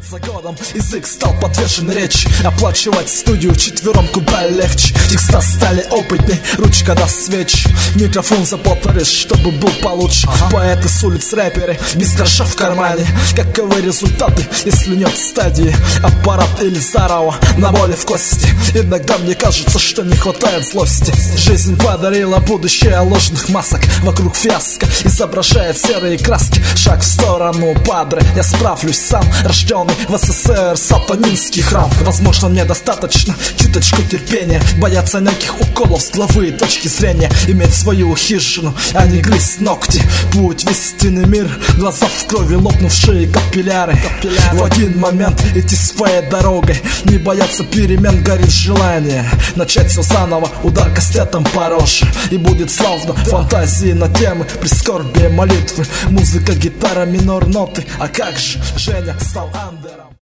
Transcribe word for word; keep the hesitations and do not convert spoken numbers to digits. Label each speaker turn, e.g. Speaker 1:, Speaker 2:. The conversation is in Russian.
Speaker 1: за годом язык стал подвешен речь. Оплачивать студию четвером куда легче. Текста стали опытней, ручка до свеч. Микрофон заплатаришь, чтобы был получше. ага. Поэты с улиц, рэперы, без гроша в кармане. Каковы результаты, если нет стадии? Аппарат или Зарова на боли в кости. Иногда мне кажется, что не хватает злости. Жизнь подарила будущее ложных масок. Вокруг фиаско изображает серые краски. Шаг в сторону, падре, я справлюсь сам. Рожденный в СССР, сатанинский храм. Возможно, мне достаточно чуточку терпения. Бояться неких уколов с главы и точки зрения. Иметь свою хижину, а не грызть ногти. Путь в истинный мир, глаза в крови, лопнувшие капилляры. В один момент идти своей дорогой. Не бояться перемен, горит желание начать все заново, удар кастетом по роже. И будет славно, фантазии на темы, прискорбие, молитвы. Музыка, гитара, минор, ноты. А как же Женя стал андером?